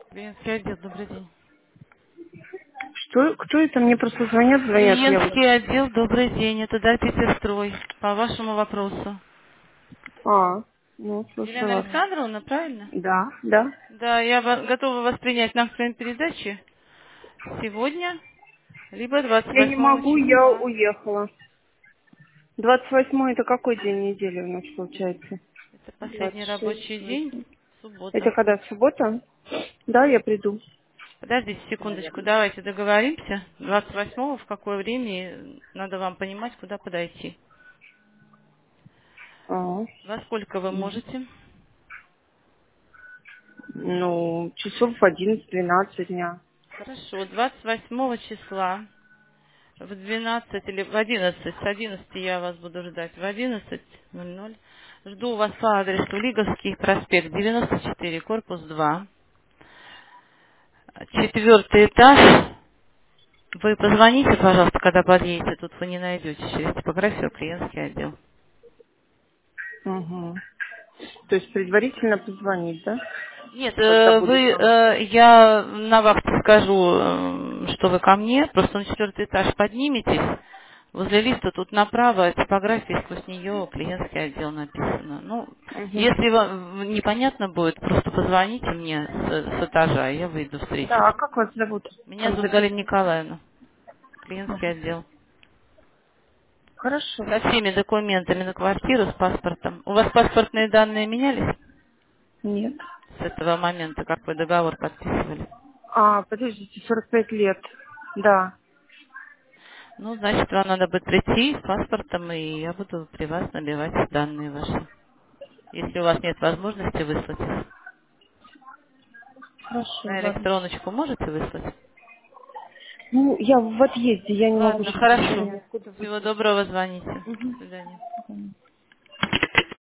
Клиентский отдел, добрый день. Что? Кто это? Мне просто звонят, я вот... Клиентский отдел, добрый день. Это Дай Петерстрой. По вашему вопросу. А, ну, слушаю Елена вас. Александровна, правильно? Да, да. Да, я готова вас принять на своей передаче сегодня, либо Я не 28 могу, я числа. уехала. 28 это какой день недели у нас получается? Это последний 26, рабочий день, 8. Это суббота. когда, суббота? Да, я приду. Подождите секундочку, давайте договоримся. 28 в какое время надо вам понимать, куда подойти. А, Во сколько вы мгм. можете? Ну, часов в 11-12 дня. Хорошо, 28 числа в 12 или в 11, с 11 я вас буду ждать, в 11:00. Жду вас по адресу Лиговский проспект, 94, корпус 2, четвертый этаж. Вы позвоните, пожалуйста, когда подъедете, тут вы не найдете через типографию клиентский отдел. Угу. То есть предварительно позвонить, да? Нет, Когда буду там. я на вахте скажу, что вы ко мне, просто на четвертый этаж подниметесь, возле лифта тут направо типография, сквозь нее клиентский отдел написано. Ну, Угу. если вам непонятно будет, просто позвоните мне с этажа, и я выйду встретить. Да, а как вас зовут? Меня Там зовут Галина записано. Николаевна, клиентский отдел. Хорошо. Со всеми документами на квартиру, с паспортом. У вас паспортные данные менялись Нет. с этого момента, как вы договор подписывали? А, подождите, 45 лет. Да. Ну, значит, вам надо будет прийти с паспортом, и я буду при вас набивать данные ваши. Если у вас нет возможности выслать их. Хорошо, На ладно. электроночку можете выслать? Ну, я в отъезде, я не могу Ладно, сейчас еще хорошо. никуда Всего выслать. доброго, звоните. До Угу. свидания.